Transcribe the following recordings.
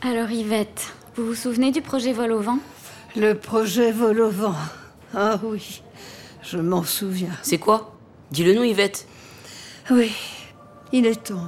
Alors Yvette, vous vous souvenez du projet Vol au vent ? Le projet Vol au vent. Ah oui, je m'en souviens. C'est quoi ? Dis-le nous, Yvette. Oui, il est temps.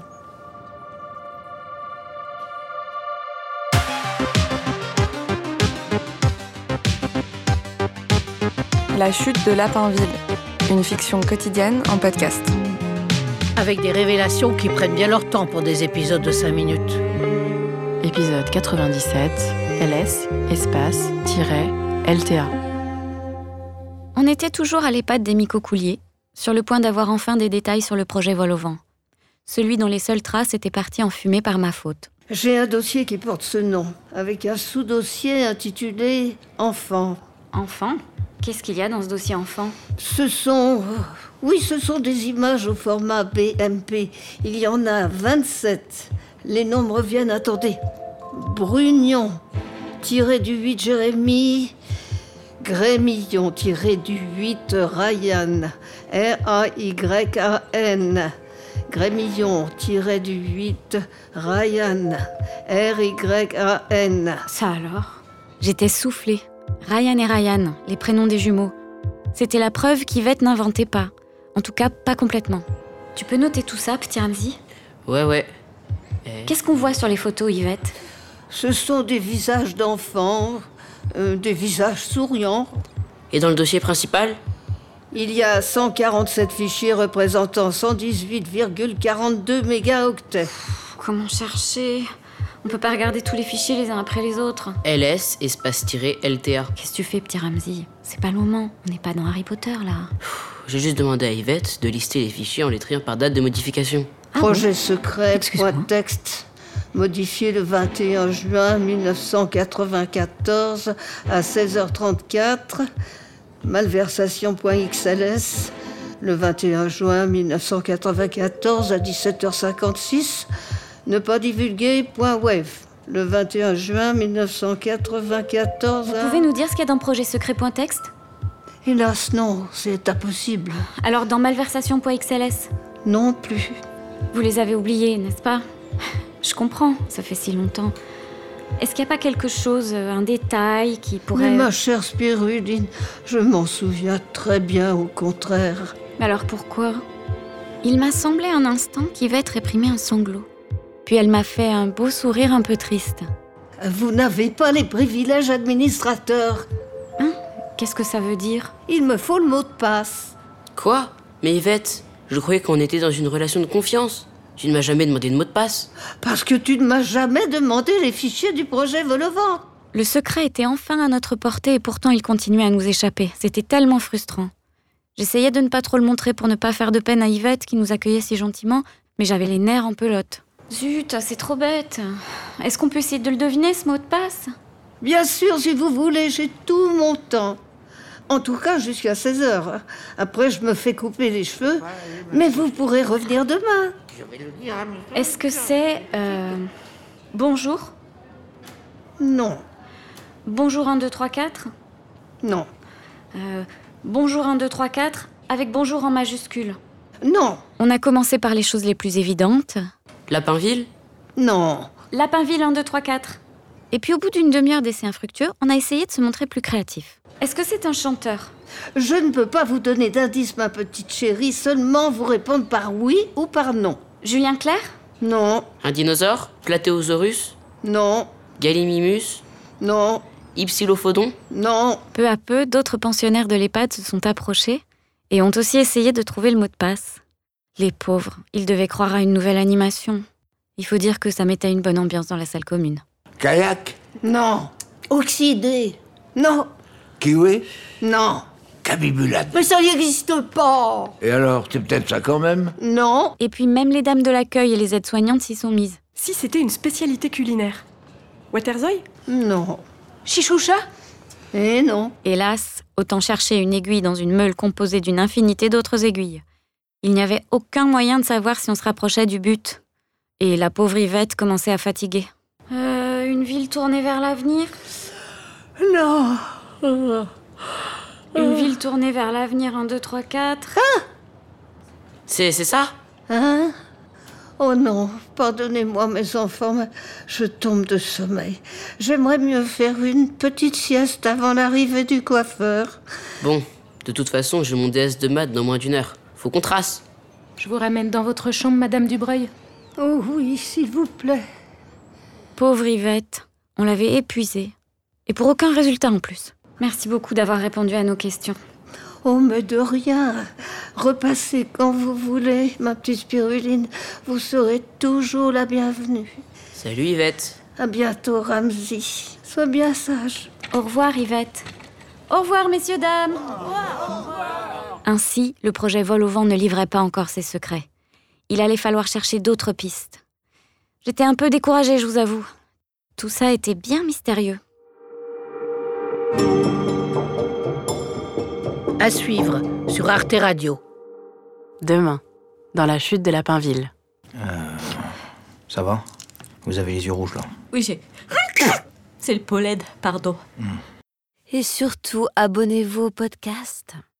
La chute de Lapinville, une fiction quotidienne en podcast. Avec des révélations qui prennent bien leur temps pour des épisodes de 5 minutes. Épisode 97, LS, espace, LTA. On était toujours à l'EHPAD des Micocouliers, sur le point d'avoir enfin des détails sur le projet Vol au vent. Celui dont les seules traces étaient parties en fumée par ma faute. J'ai un dossier qui porte ce nom, avec un sous-dossier intitulé « Enfant ». Enfant ? Qu'est-ce qu'il y a dans ce dossier enfant ? Ce sont des images au format BMP. Il y en a 27. Les noms me reviennent, attendez. Brugnon, tiré du 8 Jérémy. Grémillon, tiré du 8 Ryan. R-A-Y-A-N. Grémillon, tiré du 8 Ryan. R-Y-A-N. Ça alors ? J'étais soufflée. Ryan et Ryan, les prénoms des jumeaux. C'était la preuve qu'Yvette n'inventait pas. En tout cas, pas complètement. Tu peux noter tout ça, petit Ramzi ? Ouais. Qu'est-ce qu'on voit sur les photos, Yvette ? Ce sont des visages d'enfants, des visages souriants. Et dans le dossier principal ? Il y a 147 fichiers représentant 118,42 mégaoctets. Comment chercher ? On peut pas regarder tous les fichiers les uns après les autres. LS, espace-LTA. Qu'est-ce que tu fais, petit Ramzi ? C'est pas le moment. On n'est pas dans Harry Potter, là. J'ai juste demandé à Yvette de lister les fichiers en les triant par date de modification. Projet secret, Excuse-moi. .txt, modifié le 21 juin 1994 à 16h34. Malversation.xls, le 21 juin 1994 à 17h56. Ne pas divulguer.wave, le 21 juin 1994 Vous pouvez nous dire ce qu'il y a dans projet secret.txt ? Hélas, non, c'est impossible. Alors dans malversation.xls ? Non plus. Vous les avez oubliés, n'est-ce pas ? Je comprends, ça fait si longtemps. Est-ce qu'il n'y a pas quelque chose, un détail qui pourrait... Mais ma chère Spirudine, je m'en souviens très bien, au contraire. Alors pourquoi ? Il m'a semblé un instant qu'Yvette réprimait un sanglot. Puis elle m'a fait un beau sourire un peu triste. Vous n'avez pas les privilèges administrateurs. Hein ? Qu'est-ce que ça veut dire ? Il me faut le mot de passe. Quoi ? Mais Yvette, je croyais qu'on était dans une relation de confiance. Tu ne m'as jamais demandé de mot de passe. Parce que tu ne m'as jamais demandé les fichiers du projet Vol au vent. Le secret était enfin à notre portée et pourtant il continuait à nous échapper. C'était tellement frustrant. J'essayais de ne pas trop le montrer pour ne pas faire de peine à Yvette qui nous accueillait si gentiment, mais j'avais les nerfs en pelote. Zut, c'est trop bête. Est-ce qu'on peut essayer de le deviner, ce mot de passe ? Bien sûr, si vous voulez, j'ai tout mon temps. En tout cas, jusqu'à 16h. Après, je me fais couper les cheveux. Mais vous pourrez revenir demain. Est-ce que c'est... bonjour ? Non, Bonjour 1, 2, 3, 4 ? non, Bonjour 1, 2, 3, 4 avec bonjour en majuscule. non, On a commencé par les choses les plus évidentes. Lapinville ? non. Lapinville 1, 2, 3, 4. Et puis au bout d'une demi-heure d'essais infructueux, on a essayé de se montrer plus créatif. Est-ce que c'est un chanteur ? Je ne peux pas vous donner d'indice, ma petite chérie, seulement vous répondre par oui ou par non. Julien Clerc ? Non, Un dinosaure ? Platéosaurus ? non, Gallimimus ? non, Hypsilophodon ? non. Peu à peu, d'autres pensionnaires de l'EHPAD se sont approchés et ont aussi essayé de trouver le mot de passe. Les pauvres, ils devaient croire à une nouvelle animation. Il faut dire que ça mettait une bonne ambiance dans la salle commune. Kayak, Non. Oxydé. Non. kiwi, Non. cabibulade. Mais ça n'existe pas. Et alors, c'est peut-être ça quand même? Non. Et puis même les dames de l'accueil et les aides-soignantes s'y sont mises. Si c'était une spécialité culinaire. Waterzooi ? Non. Chichoucha ? Et non. Hélas, autant chercher une aiguille dans une meule composée d'une infinité d'autres aiguilles. Il n'y avait aucun moyen de savoir si on se rapprochait du but. Et la pauvre Yvette commençait à fatiguer. Une ville tournée vers l'avenir ? Non. Une ville tournée vers l'avenir, 1, 2, 3, 4. C'est ça ? Hein? Oh non, pardonnez-moi mes enfants, mais je tombe de sommeil. J'aimerais mieux faire une petite sieste avant l'arrivée du coiffeur. Bon, de toute façon, j'ai mon DS de maths dans moins d'1 heure. Faut qu'on trace. Je vous ramène dans votre chambre, Madame Dubreuil. Oh oui, s'il vous plaît. Pauvre Yvette, on l'avait épuisée. Et pour aucun résultat en plus. Merci beaucoup d'avoir répondu à nos questions. Oh, mais de rien. Repassez quand vous voulez, ma petite Spiruline. Vous serez toujours la bienvenue. Salut Yvette. À bientôt, Ramzy. Sois bien sage. Au revoir Yvette. Au revoir messieurs, dames. Ainsi, le projet Vol au vent ne livrait pas encore ses secrets. Il allait falloir chercher d'autres pistes. J'étais un peu découragée, je vous avoue. Tout ça était bien mystérieux. À suivre sur Arte Radio. Demain, dans la chute de Lapinville. Ça va? Vous avez les yeux rouges, là. Oui, j'ai... C'est le pollen, pardon. Et surtout, abonnez-vous au podcast.